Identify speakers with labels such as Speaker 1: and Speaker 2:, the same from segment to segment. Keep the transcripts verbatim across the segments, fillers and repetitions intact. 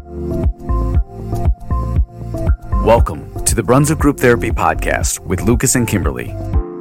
Speaker 1: Welcome to the Brunswick Group Therapy Podcast with Lucas and Kimberly.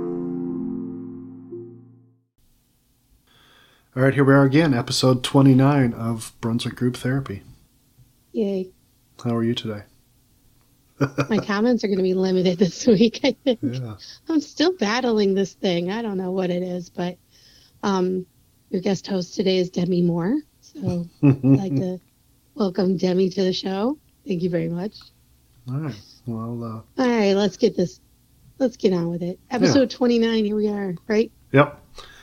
Speaker 2: All right, here we are again, episode twenty-nine of Brunswick Group Therapy.
Speaker 3: Yay.
Speaker 2: How are you today?
Speaker 3: My comments are going to be limited this week, I think.
Speaker 2: Yeah.
Speaker 3: I'm still battling this thing. I don't know what it is, but um, your guest host today is Demi Moore. So I'd like to welcome Demi to the show. Thank you very much.
Speaker 2: All right. Well,
Speaker 3: uh... All right, let's get this. Let's get on with it. Episode yeah. twenty-nine, here we are, right?
Speaker 2: Yep.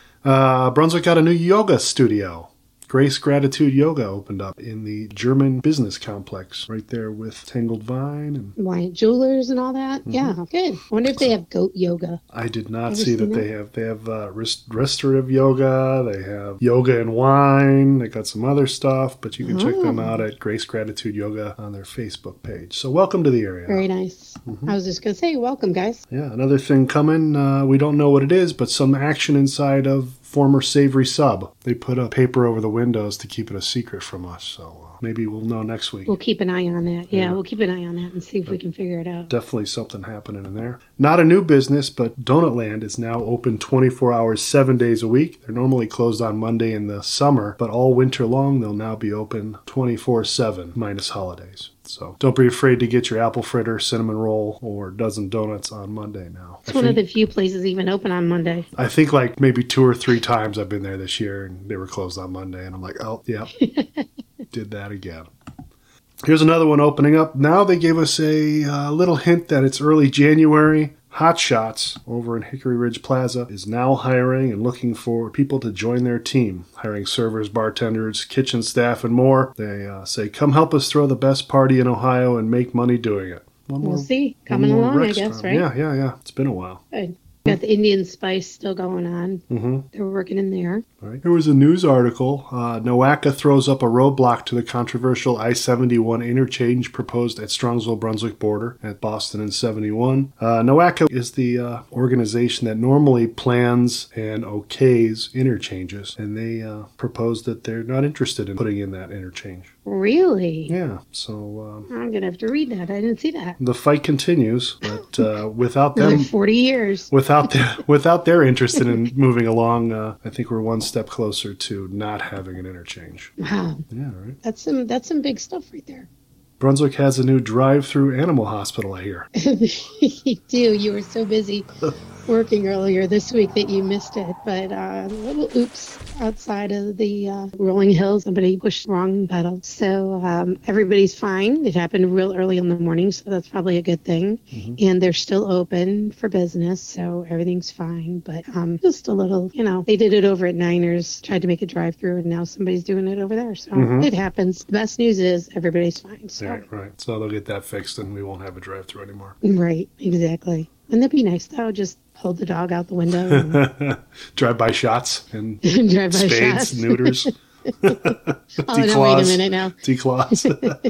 Speaker 2: Uh, Brunswick got a new yoga studio. Grace Gratitude Yoga opened up in the German business complex right there with Tangled Vine and
Speaker 3: Wyatt Jewelers and all that. Mm-hmm. Yeah, good. I wonder if they have goat yoga.
Speaker 2: I did not see that, that they have. They have uh, rest- restorative yoga. They have yoga and wine. They got some other stuff, but you can oh. check them out at Grace Gratitude Yoga on their Facebook page. So welcome to the area.
Speaker 3: Very nice. Mm-hmm. I was just going to say, welcome, guys.
Speaker 2: Yeah, another thing coming. Uh, we don't know what it is, but some action inside of former Savory Sub. They put a paper over the windows to keep it a secret from us, so uh, maybe we'll know next week.
Speaker 3: We'll keep an eye on that. Yeah, yeah. we'll keep an eye on that and see if but we can figure it out.
Speaker 2: Definitely something happening in there. Not a new business, but Donutland is now open twenty-four hours, seven days a week. They're normally closed on Monday in the summer, but all winter long they'll now be open twenty-four seven, minus holidays. So don't be afraid to get your apple fritter, cinnamon roll, or dozen donuts on Monday now.
Speaker 3: It's I one think, of the few places even open on Monday.
Speaker 2: I think like maybe two or three times I've been there this year and they were closed on Monday. And I'm like, oh, yeah, did that again. Here's another one opening up. Now they gave us a uh, little hint that it's early January. Hot Shots over in Hickory Ridge Plaza is now hiring and looking for people to join their team, hiring servers, bartenders, kitchen staff, and more. They uh, say, come help us throw the best party in Ohio and make money doing it.
Speaker 3: One we'll more, see. Coming along, I guess, right?
Speaker 2: Yeah, yeah, yeah. It's been a while.
Speaker 3: Good. Got the Indian Spice still going on. Mm-hmm. They're working in there.
Speaker 2: Right. There was a news article. Uh, NOACA throws up a roadblock to the controversial I seventy-one interchange proposed at Strongsville-Brunswick border at Boston and seventy-one. Uh, NOACA is the uh, organization that normally plans and okays interchanges, and they uh, proposed that they're not interested in putting in that interchange.
Speaker 3: Really?
Speaker 2: Yeah. So
Speaker 3: um, I'm gonna have to read that. I didn't see that.
Speaker 2: The fight continues, but uh, without them,
Speaker 3: like forty years.
Speaker 2: Without their, without their interest in moving along, uh, I think we're one step closer to not having an interchange.
Speaker 3: Wow.
Speaker 2: Yeah. Right.
Speaker 3: That's some that's some big stuff right there.
Speaker 2: Brunswick has a new drive-through animal hospital, I hear.
Speaker 3: You do. You were so busy working earlier this week that you missed it. But uh, little oops outside of the uh, rolling hills. Somebody pushed the wrong pedal. So um, everybody's fine. It happened real early in the morning, so that's probably a good thing. Mm-hmm. And they're still open for business, so everything's fine. But um, just a little, you know, they did it over at Niners, tried to make a drive-through, and now somebody's doing it over there. So mm-hmm. it happens. The best news is everybody's fine. So.
Speaker 2: Right, right. So they'll get that fixed and we won't have a drive-through anymore.
Speaker 3: Right, exactly. Wouldn't that be nice, though? Just hold the dog out the window. And...
Speaker 2: Drive-by shots and
Speaker 3: Drive-by
Speaker 2: spades,
Speaker 3: shots.
Speaker 2: neuters.
Speaker 3: Oh, no, wait a minute now.
Speaker 2: Declaws.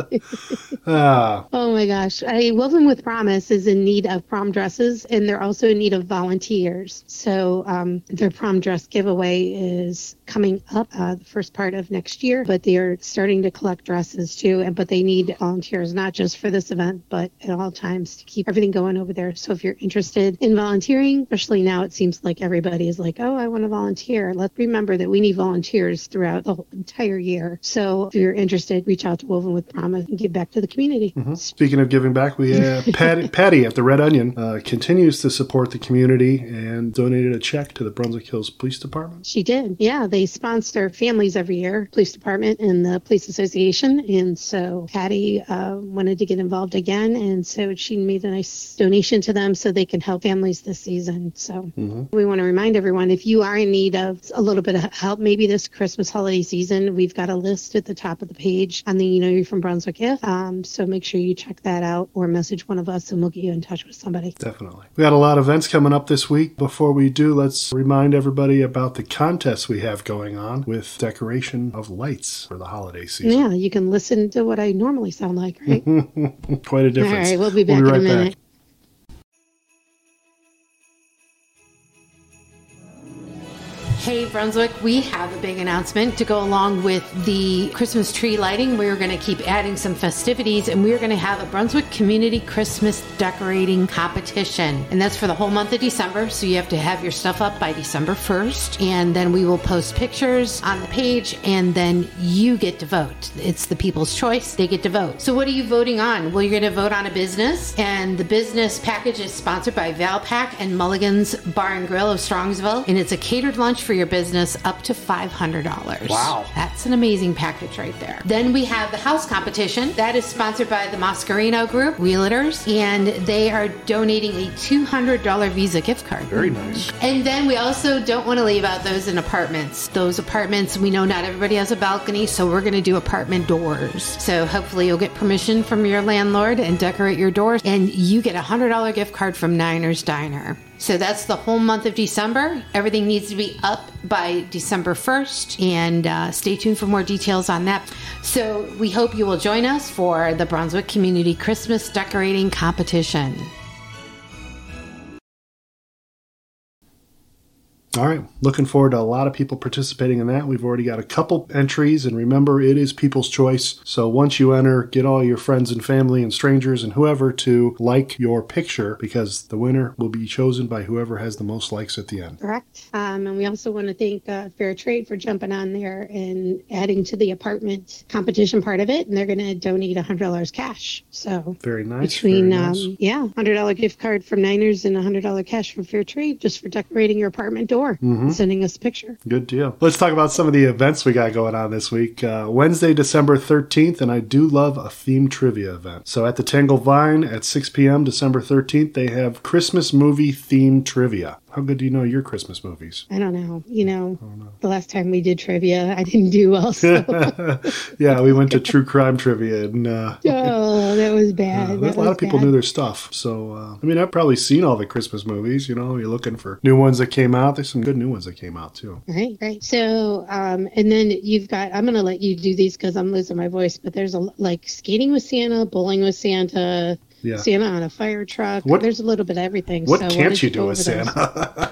Speaker 2: ah.
Speaker 3: Oh, my gosh. A Woven with Promise is in need of prom dresses, and they're also in need of volunteers. So um, their prom dress giveaway is coming up uh, the first part of next year, but they are starting to collect dresses, too. And But they need volunteers, not just for this event, but at all times to keep everything going over there. So if you're interested in volunteering, especially now it seems like everybody is like, oh, I want to volunteer. Let's remember that we need volunteers throughout the whole entire year. So if you're interested, reach out to Woven with Promise and give back to the community.
Speaker 2: Mm-hmm. Speaking of giving back, we have Patty, Patty at the Red Onion uh, continues to support the community and donated a check to the Brunswick Hills Police Department.
Speaker 3: She did. Yeah, they sponsor families every year, police department and the police association. And so Patty uh, wanted to get involved again. And so she made a nice donation to them so they can help families this season. So mm-hmm. we want to remind everyone, if you are in need of a little bit of help, maybe this Christmas holiday season, season. We've got a list at the top of the page on the You Know You're from Brunswick If. Um, so make sure you check that out or message one of us and we'll get you in touch with somebody.
Speaker 2: Definitely. We got a lot of events coming up this week. Before we do, let's remind everybody about the contest we have going on with decoration of lights for the holiday season.
Speaker 3: Yeah, you can listen to what I normally sound like, right?
Speaker 2: Quite a difference.
Speaker 3: All right, we'll be back
Speaker 2: we'll be
Speaker 3: in
Speaker 2: right
Speaker 3: a minute.
Speaker 2: Back.
Speaker 3: Hey, Brunswick, we have a big announcement to go along with the Christmas tree lighting. We're going to keep adding some festivities, and we're going to have a Brunswick Community Christmas decorating competition. And that's for the whole month of December, so you have to have your stuff up by December first. And then we will post pictures on the page, and then you get to vote. It's the people's choice. They get to vote. So what are you voting on? Well, you're going to vote on a business, and the business package is sponsored by Valpak and Mulligan's Bar and Grill of Strongsville, and it's a catered lunch for your business up to five hundred dollars.
Speaker 2: Wow.
Speaker 3: That's an amazing package right there. Then we have the house competition. That is sponsored by the Mascarino Group, Realtors, and they are donating a two hundred dollars Visa gift card.
Speaker 2: Very nice.
Speaker 3: And then we also don't want to leave out those in apartments. Those apartments, we know not everybody has a balcony, so we're going to do apartment doors. So hopefully you'll get permission from your landlord and decorate your doors, and you get a one hundred dollars gift card from Niners Diner. So that's the whole month of December. Everything needs to be up by December first, and uh, stay tuned for more details on that. So we hope you will join us for the Brunswick Community Christmas Decorating Competition.
Speaker 2: All right. Looking forward to a lot of people participating in that. We've already got a couple entries, and remember, it is people's choice. So once you enter, get all your friends and family and strangers and whoever to like your picture, because the winner will be chosen by whoever has the most likes at the end.
Speaker 3: Correct. Um, and we also want to thank uh, Fair Trade for jumping on there and adding to the apartment competition part of it. And they're going to donate one hundred dollars cash. So
Speaker 2: very nice.
Speaker 3: Between,
Speaker 2: very nice.
Speaker 3: Um, yeah, one hundred dollars gift card from Niners and one hundred dollars cash from Fair Trade just for decorating your apartment door. Mm-hmm. Sending us a picture.
Speaker 2: Good deal. Let's talk about some of the events we got going on this week. Uh, Wednesday, December thirteenth, and I do love a themed trivia event. So at the Tangle Vine at six p.m. December thirteenth, they have Christmas movie themed trivia. How good do you know your Christmas movies?
Speaker 3: I don't know. You know, know. The last time we did trivia, I didn't do well. So.
Speaker 2: Yeah, we went to true crime trivia. and uh,
Speaker 3: Oh, that was bad.
Speaker 2: Uh,
Speaker 3: that
Speaker 2: a lot of people
Speaker 3: bad.
Speaker 2: knew their stuff. So, uh, I mean, I've probably seen all the Christmas movies. You know, you're looking for new ones that came out. There's some good new ones that came out, too.
Speaker 3: Right, right. So, um, and then you've got, I'm going to let you do these because I'm losing my voice, but there's a like skating with Santa, bowling with Santa, yeah. Santa on a fire truck. What, There's a little bit of everything.
Speaker 2: What
Speaker 3: so
Speaker 2: can't you do with Santa?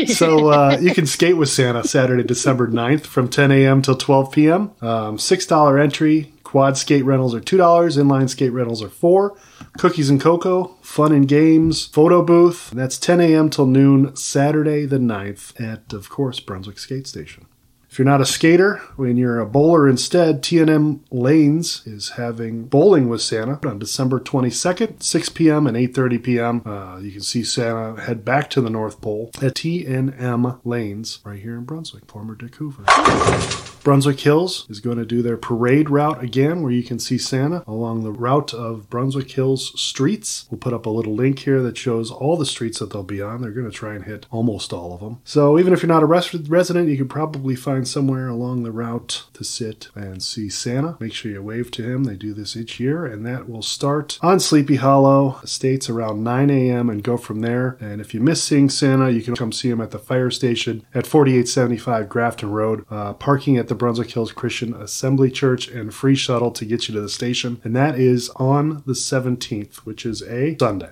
Speaker 2: So uh, you can skate with Santa Saturday, December ninth from ten a.m. till twelve p.m. Um, six dollars entry. Quad skate rentals are two dollars. Inline skate rentals are four dollars. Cookies and cocoa, fun and games, photo booth. That's ten a.m. till noon, Saturday the ninth at, of course, Brunswick Skate Station. If you're not a skater, when you're a bowler instead, T and M Lanes is having Bowling with Santa on December twenty-second, six p.m. and eight thirty p.m. Uh, you can see Santa head back to the North Pole at T and M Lanes right here in Brunswick, former Dick Hoover. Brunswick Hills is going to do their parade route again, where you can see Santa along the route of Brunswick Hills streets. We'll put up a little link here that shows all the streets that they'll be on. They're going to try and hit almost all of them. So even if you're not a res- resident, you can probably find somewhere along the route to sit and see Santa. Make sure you wave to him. They do this each year, and that will start on Sleepy Hollow Estates around nine a.m. and go from there. And if you miss seeing Santa, you can come see him at the fire station at forty-eight seventy-five Grafton Road. Uh, parking at the Brunswick Hills Christian Assembly Church and free shuttle to get you to the station. And that is on the seventeenth, which is a Sunday.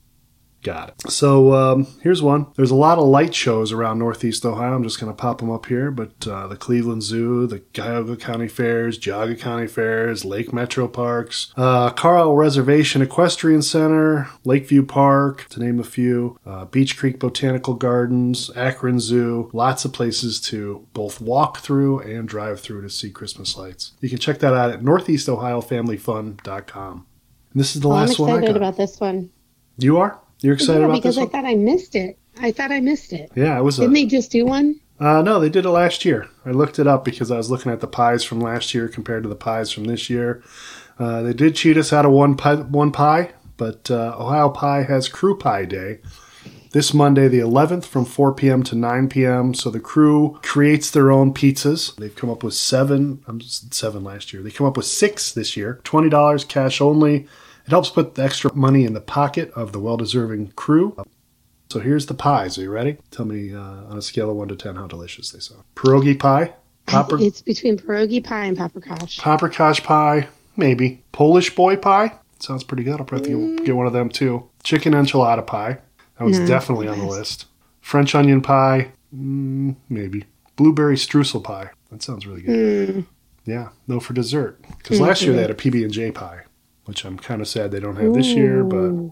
Speaker 2: Got it. So um, here's one. There's a lot of light shows around Northeast Ohio. I'm just going to pop them up here. But uh, the Cleveland Zoo, the Cuyahoga County Fairs, Geauga County Fairs, Lake Metro Parks, uh, Carl Reservation Equestrian Center, Lakeview Park, to name a few, uh, Beach Creek Botanical Gardens, Akron Zoo. Lots of places to both walk through and drive through to see Christmas lights. You can check that out at northeast ohio family fun dot com. And this is the
Speaker 3: well,
Speaker 2: last one I got.
Speaker 3: I'm excited about this one.
Speaker 2: You are? You're excited
Speaker 3: yeah,
Speaker 2: about
Speaker 3: this one?
Speaker 2: Because
Speaker 3: I thought I missed it. I thought I missed it.
Speaker 2: Yeah, it was.
Speaker 3: Didn't
Speaker 2: a,
Speaker 3: they just do one?
Speaker 2: Uh, no, they did it last year. I looked it up because I was looking at the pies from last year compared to the pies from this year. Uh, they did cheat us out of one pie, one pie, but uh, Ohio Pie has Crew Pie Day this Monday, the eleventh, from four p.m. to nine p.m. So the crew creates their own pizzas. They've come up with seven. I'm seven last year. They come up with six this year. twenty dollars cash only. It helps put the extra money in the pocket of the well-deserving crew. So here's the pies. Are you ready? Tell me uh, on a scale of one to ten how delicious they sound. Pierogi pie. Popper-
Speaker 3: it's between pierogi pie and paprikash.
Speaker 2: Paprikash pie, maybe. Polish boy pie. Sounds pretty good. I'll probably mm. get one of them too. Chicken enchilada pie. That was no, definitely on the list. French onion pie, mm, maybe. blueberry streusel pie. That sounds really good.
Speaker 3: Mm.
Speaker 2: Yeah, no for dessert. Because
Speaker 3: Mm,
Speaker 2: last year
Speaker 3: yeah.
Speaker 2: they had a P B and J pie, which I'm kind of sad they don't have this year. But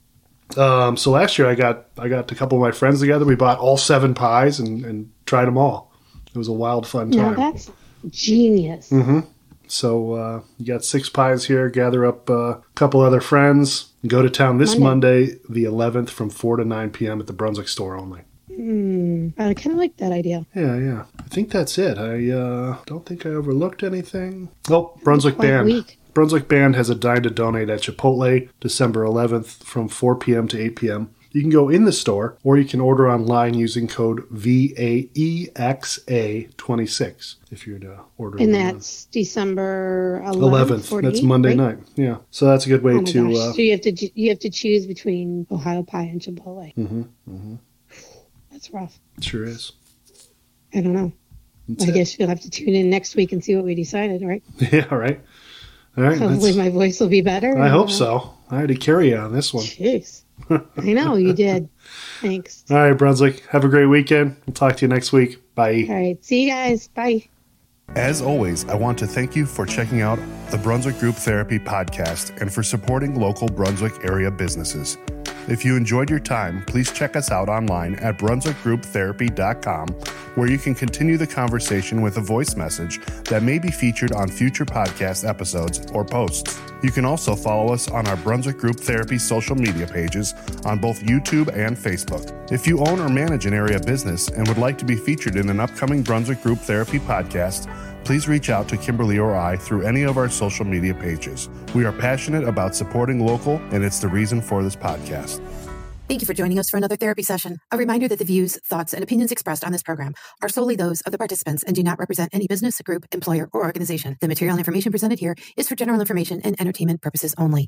Speaker 2: um, so last year I got I got a couple of my friends together. We bought all seven pies and, and tried them all. It was a wild, fun
Speaker 3: Now
Speaker 2: time.
Speaker 3: that's genius.
Speaker 2: Mm-hmm. So uh, you got six pies here. Gather up uh, a couple other friends. And go to town this Monday. Monday, the eleventh, from four to nine p.m. at the Brunswick store only.
Speaker 3: Mm, I kind of like that idea.
Speaker 2: Yeah, yeah. I think that's it. I uh, don't think I overlooked anything. Oh, Brunswick
Speaker 3: Quite
Speaker 2: Band.
Speaker 3: weak.
Speaker 2: Brunswick Band has a dine to donate at Chipotle December eleventh from four p.m. to eight p.m. You can go in the store, or you can order online using code V A E X A twenty-six if you're to order.
Speaker 3: And
Speaker 2: online.
Speaker 3: that's December eleventh.
Speaker 2: eleventh. That's Monday
Speaker 3: right?
Speaker 2: night. Yeah. So that's a good way
Speaker 3: Oh my
Speaker 2: to.
Speaker 3: gosh.
Speaker 2: Uh,
Speaker 3: So you have to you have to choose between Ohio pie and Chipotle.
Speaker 2: mm-hmm, mm-hmm.
Speaker 3: That's rough.
Speaker 2: It sure is.
Speaker 3: I don't know.
Speaker 2: That's
Speaker 3: I
Speaker 2: it.
Speaker 3: guess you'll have to tune in next week and see what we decided, right?
Speaker 2: Yeah, right. All right.
Speaker 3: Hopefully
Speaker 2: that's-
Speaker 3: my voice will be better.
Speaker 2: I
Speaker 3: and,
Speaker 2: hope
Speaker 3: uh,
Speaker 2: so. I had to carry you on this one.
Speaker 3: Jeez. I know you did. Thanks.
Speaker 2: All right, Brunswick. Have a great weekend. We'll talk to you next week. Bye.
Speaker 3: All right. See you guys. Bye.
Speaker 2: As always, I want to thank you for checking out the Brunswick Group Therapy podcast and for supporting local Brunswick area businesses. If you enjoyed your time, please check us out online at brunswick group therapy dot com, where you can continue the conversation with a voice message that may be featured on future podcast episodes or posts. You can also follow us on our Brunswick Group Therapy social media pages on both YouTube and Facebook. If you own or manage an area business and would like to be featured in an upcoming Brunswick Group Therapy podcast, please reach out to Kimberly or I through any of our social media pages. We are passionate about supporting local, and it's the reason for this podcast.
Speaker 4: Thank you for joining us for another therapy session. A reminder that the views, thoughts, and opinions expressed on this program are solely those of the participants and do not represent any business, group, employer, or organization. The material and information presented here is for general information and entertainment purposes only.